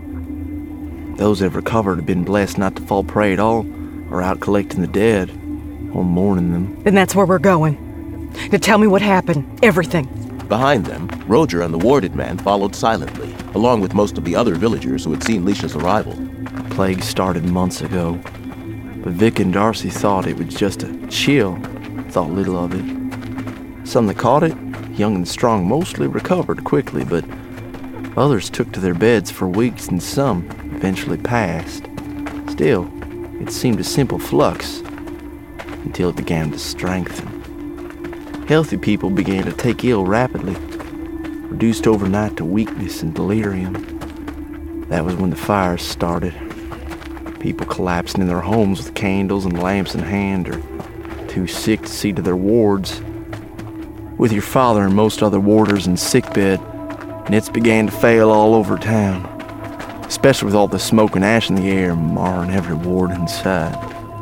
F: Those that have recovered have been blessed not to fall prey at all, or out collecting the dead, or mourning them.
D: Then that's where we're going. Now tell me what happened. Everything.
A: Behind them, Roger and the warded man followed silently, along with most of the other villagers who had seen Leisha's arrival.
F: The plague started months ago, but Vic and Darcy thought it was just a chill, thought little of it. Some that caught it, young and strong, mostly recovered quickly, but others took to their beds for weeks and some eventually passed. Still, it seemed a simple flux until it began to strengthen. Healthy people began to take ill rapidly, reduced overnight to weakness and delirium. That was when the fires started. People collapsing in their homes with candles and lamps in hand, or too sick to see to their wards. With your father and most other warders in sickbed, nets began to fail all over town, especially with all the smoke and ash in the air marring every ward inside.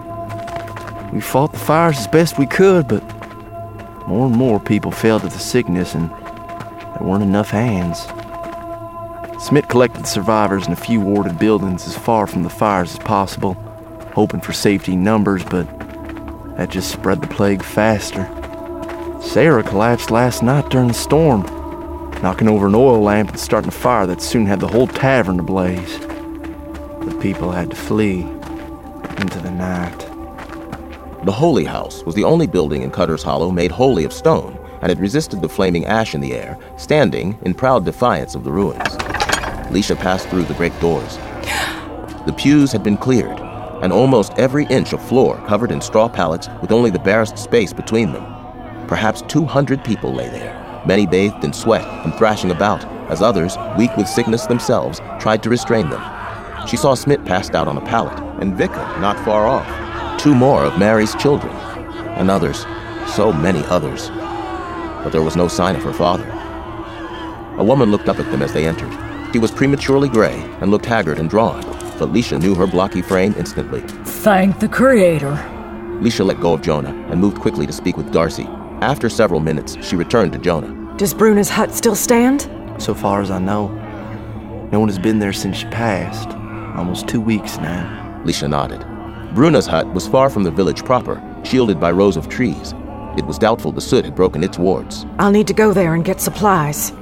F: We fought the fires as best we could, but more and more people fell to the sickness, and there weren't enough hands. Smith collected the survivors in a few warded buildings as far from the fires as possible, hoping for safety in numbers, but that just spread the plague faster. Sarah collapsed last night during the storm, knocking over an oil lamp and starting a fire that soon had the whole tavern ablaze. The people had to flee into the night.
A: The Holy House was the only building in Cutter's Hollow made wholly of stone, and it resisted the flaming ash in the air, standing in proud defiance of the ruins. Leisha passed through the great doors. The pews had been cleared, and almost every inch of floor covered in straw pallets with only the barest space between them. Perhaps two hundred people lay there, many bathed in sweat and thrashing about, as others, weak with sickness themselves, tried to restrain them. She saw Smith passed out on a pallet, and Vicka not far off. Two more of Mary's children, and others, so many others. But there was no sign of her father. A woman looked up at them as they entered. She was prematurely gray and looked haggard and drawn, but Leisha knew her blocky frame instantly.
G: Thank the Creator.
A: Leisha let go of Jonah and moved quickly to speak with Darcy. After several minutes, she returned to Jonah.
D: Does Bruna's hut still stand?
F: So far as I know, no one has been there since she passed. Almost two weeks now.
A: Leisha nodded. Bruna's hut was far from the village proper, shielded by rows of trees. It was doubtful the soot had broken its wards.
D: I'll need to go there and get supplies.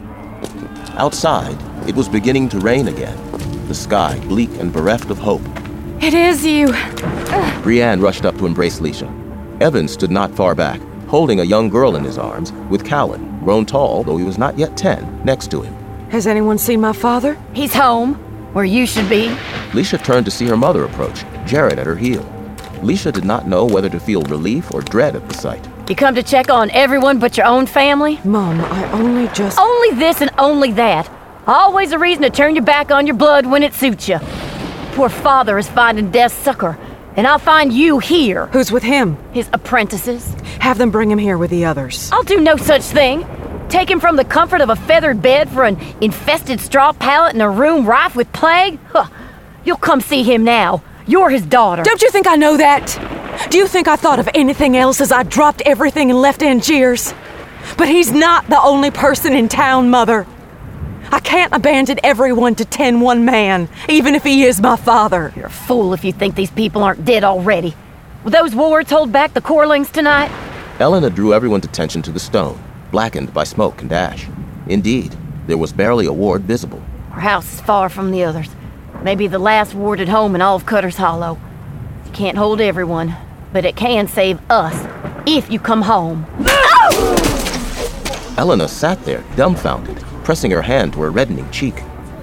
A: Outside, it was beginning to rain again, the sky bleak and bereft of hope.
H: It is you.
A: Brienne rushed up to embrace Leisha. Evan stood not far back, holding a young girl in his arms, with Callan, grown tall, though he was not yet ten, next to him.
D: Has anyone seen my father?
H: He's home, where you should be.
A: Leisha turned to see her mother approach, Jared at her heel. Leisha did not know whether to feel relief or dread at the sight.
H: You come to check on everyone but your own family?
D: Mom, I only just...
H: Only this and only that. Always a reason to turn your back on your blood when it suits you. Poor father is finding death's succor, and I'll find you here.
D: Who's with him?
H: His apprentices.
D: Have them bring him here with the others.
H: I'll do no such thing. Take him from the comfort of a feathered bed for an infested straw pallet in a room rife with plague? Huh. You'll come see him now. You're his daughter.
D: Don't you think I know that? Do you think I thought of anything else as I dropped everything and left Angiers? But he's not the only person in town, Mother. I can't abandon everyone to tend one man, even if he is my father.
H: You're a fool if you think these people aren't dead already. Will those wards hold back the Corlings tonight?
A: Elena drew everyone's attention to the stone, blackened by smoke and ash. Indeed, there was barely a ward visible.
H: Our house is far from the others. Maybe the last warded home in all of Cutter's Hollow. It can't hold everyone, but it can save us, if you come home.
A: Elena sat there, dumbfounded, pressing her hand to her reddening cheek.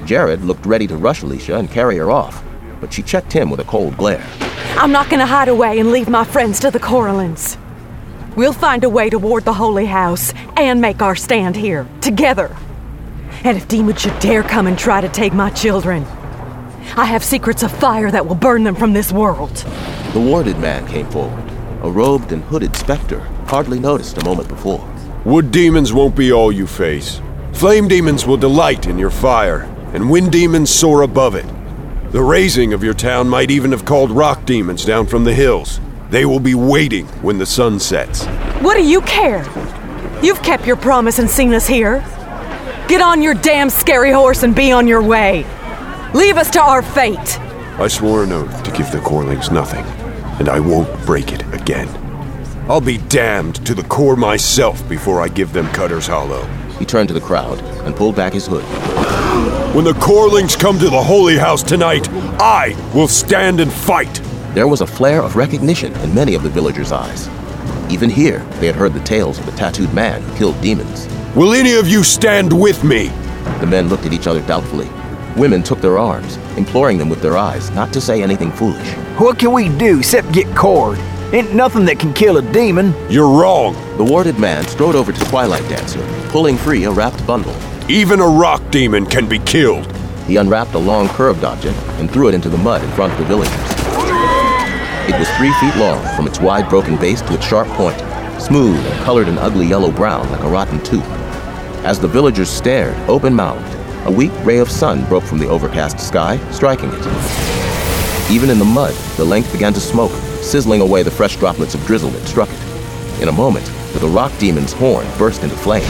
A: Jared looked ready to rush Alicia and carry her off, but she checked him with a cold glare.
D: I'm not gonna hide away and leave my friends to the Coralins. We'll find a way to ward the Holy House and make our stand here, together. And if demons should dare come and try to take my children, I have secrets of fire that will burn them from this world.
A: The warded man came forward, a robed and hooded specter hardly noticed a moment before.
B: Wood demons won't be all you face. Flame demons will delight in your fire, and wind demons soar above it. The raising of your town might even have called rock demons down from the hills. They will be waiting when the sun sets.
D: What do you care? You've kept your promise and seen us here. Get on your damn scary horse and be on your way. Leave us to our fate.
B: I swore an oath to give the Corlings nothing, and I won't break it again. I'll be damned to the core myself before I give them Cutter's Hollow.
A: He turned to the crowd and pulled back his hood.
B: When the Corlings come to the Holy House tonight, I will stand and fight.
A: There was a flare of recognition in many of the villagers' eyes. Even here, they had heard the tales of the tattooed man who killed demons.
B: Will any of you stand with me?
A: The men looked at each other doubtfully. Women took their arms, imploring them with their eyes not to say anything foolish.
I: What can we do except get cord? Ain't nothing that can kill a demon.
B: You're wrong.
A: The warded man strode over to Twilight Dancer, pulling free a wrapped bundle.
B: Even a rock demon can be killed.
A: He unwrapped a long curved object and threw it into the mud in front of the villagers. It was three feet long from its wide broken base to its sharp point, smooth and colored an ugly yellow-brown like a rotten tooth. As the villagers stared, open-mouthed, a weak ray of sun broke from the overcast sky, striking it. Even in the mud, the length began to smoke, sizzling away the fresh droplets of drizzle that struck it. In a moment, the rock demon's horn burst into flame.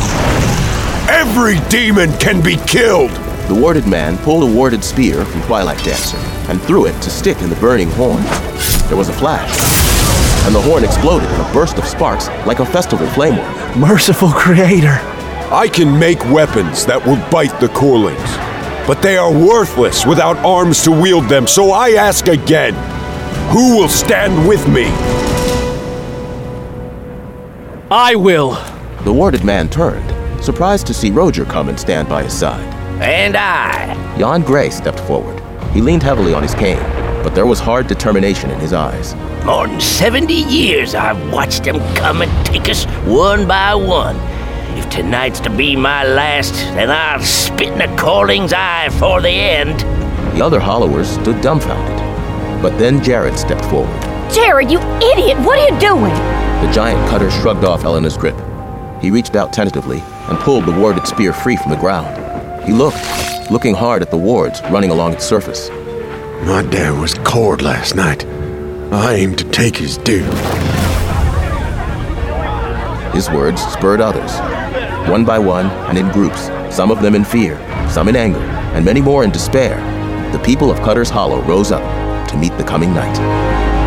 B: Every demon can be killed!
A: The warded man pulled a warded spear from Twilight Dancer and threw it to stick in the burning horn. There was a flash, and the horn exploded in a burst of sparks like a festival flame worm.
I: Merciful Creator!
B: I can make weapons that will bite the Corlings, but they are worthless without arms to wield them, so I ask again, who will stand with me?
C: I will.
A: The warded man turned, surprised to see Roger come and stand by his side.
J: And I.
A: Jan Gray stepped forward. He leaned heavily on his cane, but there was hard determination in his eyes.
J: More than seventy years I've watched them come and take us one by one. If tonight's to be my last, then I'll spit in the Corling's eye for the end.
A: The other Hollowers stood dumbfounded. But then Jared stepped forward.
H: Jared, you idiot! What are you doing?
A: The giant cutter shrugged off Elena's grip. He reached out tentatively and pulled the warded spear free from the ground. He looked, looking hard at the wards running along its surface.
K: My dad was cord last night. I aim to take his due.
A: His words spurred others, one by one and in groups, some of them in fear, some in anger, and many more in despair. The people of Cutter's Hollow rose up to meet the coming night.